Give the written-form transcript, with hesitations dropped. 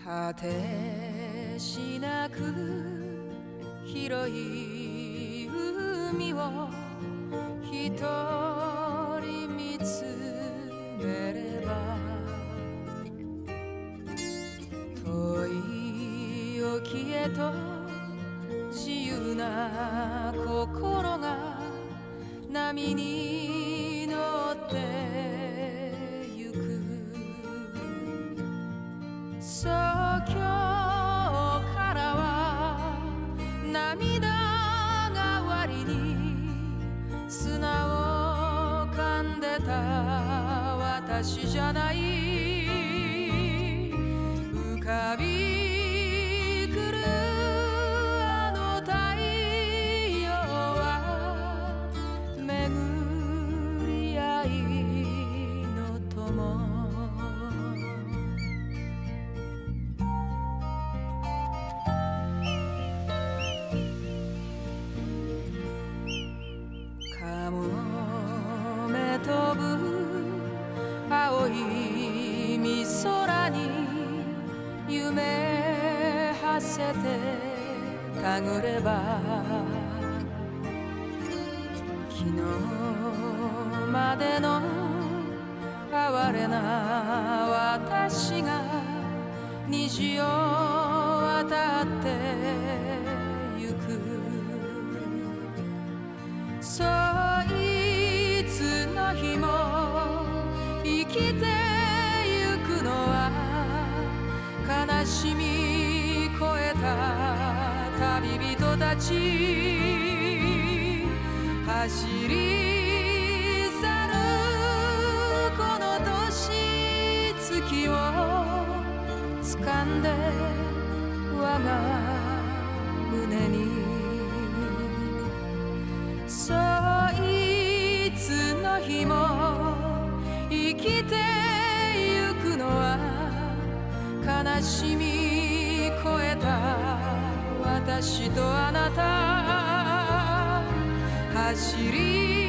果てしなく広い海を一人見つめれば遠い沖へと自由な心が波に乗ってゆくそう今日からは涙代わりに砂を噛んでた私じゃない浮かび来るあの太陽は巡り合いの友かもめ飛ぶ青い海空に夢馳せてかぐれば昨日までの哀れな私が虹を渡ってゆくそういつの日も生きてゆくのは悲しみ越えた旅人たち走り去るこの年月を掴んで我が胸にそういつの日も生きてゆくのは悲しみ越えた私とあなた走り